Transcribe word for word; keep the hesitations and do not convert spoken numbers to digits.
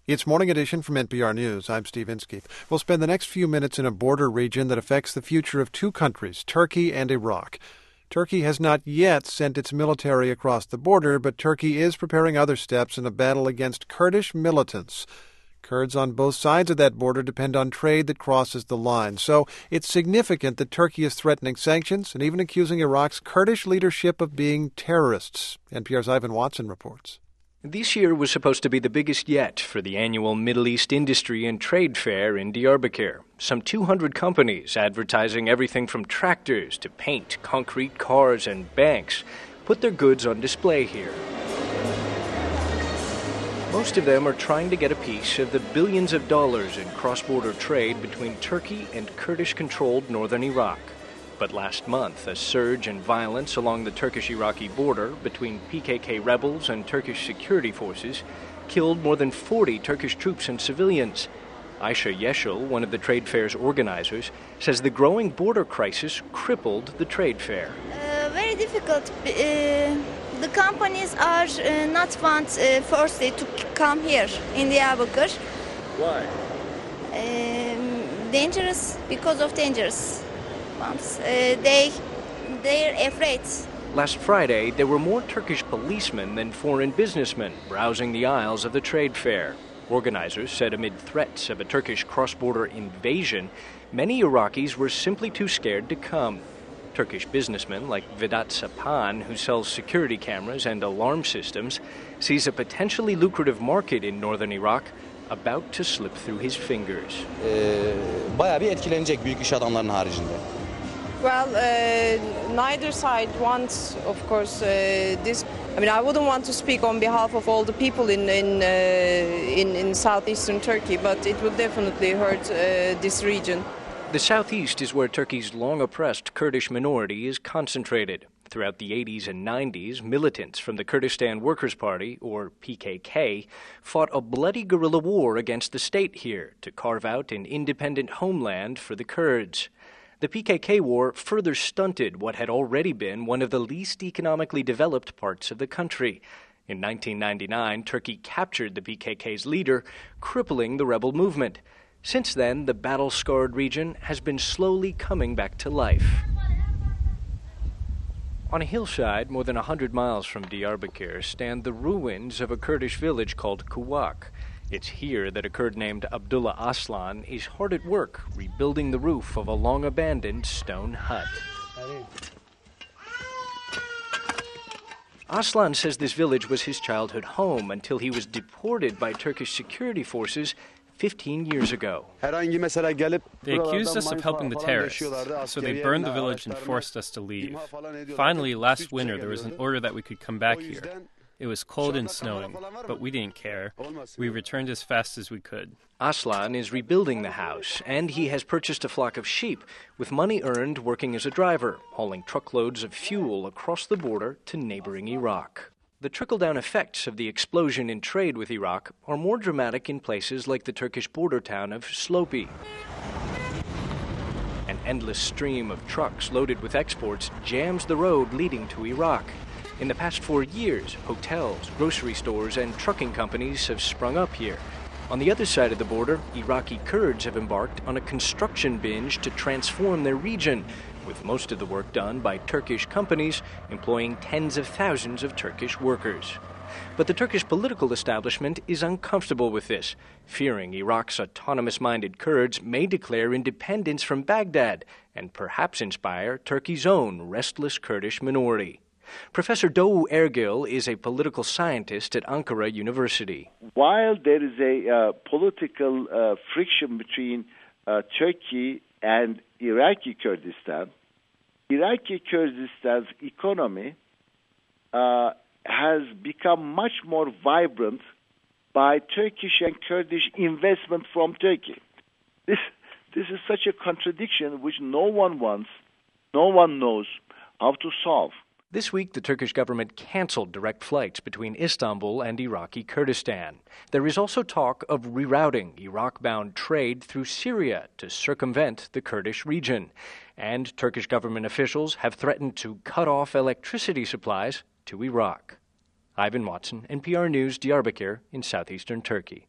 It's Morning Edition from N P R News. I'm Steve Inskeep. We'll spend the next few minutes in a border region that affects the future of two countries, Turkey and Iraq. Turkey has not yet sent its military across the border, but Turkey is preparing other steps in a battle against Kurdish militants. Kurds on both sides of that border depend on trade that crosses the line. So it's significant that Turkey is threatening sanctions and even accusing Iraq's Kurdish leadership of being terrorists. N P R's Ivan Watson reports. This year was supposed to be the biggest yet for the annual Middle East Industry and Trade Fair in Diyarbakir. Some two hundred companies advertising everything from tractors to paint, concrete, cars, and banks put their goods on display here. Most of them are trying to get a piece of the billions of dollars in cross-border trade between Turkey and Kurdish-controlled northern Iraq. But last month, a surge in violence along the Turkish-Iraqi border between P K K rebels and Turkish security forces killed more than forty Turkish troops and civilians. Ayşe Yeşil, one of the trade fair's organizers, says the growing border crisis crippled the trade fair. Uh, very difficult. Uh, the companies are uh, not want uh, firstly to come here in Diyarbakir. Why? Um, dangerous, because of dangerous. Uh, they, they're afraid. Last Friday, there were more Turkish policemen than foreign businessmen browsing the aisles of the trade fair. Organizers said amid threats of a Turkish cross-border invasion, many Iraqis were simply too scared to come. Turkish businessmen like Vedat Sapan, who sells security cameras and alarm systems, sees a potentially lucrative market in northern Iraq about to slip through his fingers. Bayağı bir etkilenecek büyük iş adamlarının haricinde. Well, uh, neither side wants, of course, uh, this. I mean, I wouldn't want to speak on behalf of all the people in in uh, in, in southeastern Turkey, but it would definitely hurt uh, this region. The southeast is where Turkey's long-oppressed Kurdish minority is concentrated. Throughout the eighties and nineties, militants from the Kurdistan Workers' Party, or P K K, fought a bloody guerrilla war against the state here to carve out an independent homeland for the Kurds. The P K K war further stunted what had already been one of the least economically developed parts of the country. In nineteen ninety-nine, Turkey captured the P K K's leader, crippling the rebel movement. Since then, the battle-scarred region has been slowly coming back to life. On a hillside more than one hundred miles from Diyarbakir stand the ruins of a Kurdish village called Kuwak. It's here that a Kurd named Abdullah Aslan is hard at work rebuilding the roof of a long-abandoned stone hut. Aslan says this village was his childhood home until he was deported by Turkish security forces fifteen years ago. They accused us of helping the terrorists, so they burned the village and forced us to leave. Finally, last winter, there was an order that we could come back here. It was cold and snowing, but we didn't care. We returned as fast as we could. Aslan is rebuilding the house, and he has purchased a flock of sheep with money earned working as a driver, hauling truckloads of fuel across the border to neighboring Iraq. The trickle-down effects of the explosion in trade with Iraq are more dramatic in places like the Turkish border town of Slopi. An endless stream of trucks loaded with exports jams the road leading to Iraq. In the past four years, hotels, grocery stores, and trucking companies have sprung up here. On the other side of the border, Iraqi Kurds have embarked on a construction binge to transform their region, with most of the work done by Turkish companies employing tens of thousands of Turkish workers. But the Turkish political establishment is uncomfortable with this, fearing Iraq's autonomous-minded Kurds may declare independence from Baghdad and perhaps inspire Turkey's own restless Kurdish minority. Professor Doğu Ergil is a political scientist at Ankara University. While there is a uh, political uh, friction between uh, Turkey and Iraqi Kurdistan, Iraqi Kurdistan's economy uh, has become much more vibrant by Turkish and Kurdish investment from Turkey. This, this is such a contradiction which no one wants, no one knows how to solve. This week, the Turkish government canceled direct flights between Istanbul and Iraqi Kurdistan. There is also talk of rerouting Iraq-bound trade through Syria to circumvent the Kurdish region. And Turkish government officials have threatened to cut off electricity supplies to Iraq. Ivan Watson, N P R News, Diyarbakir in southeastern Turkey.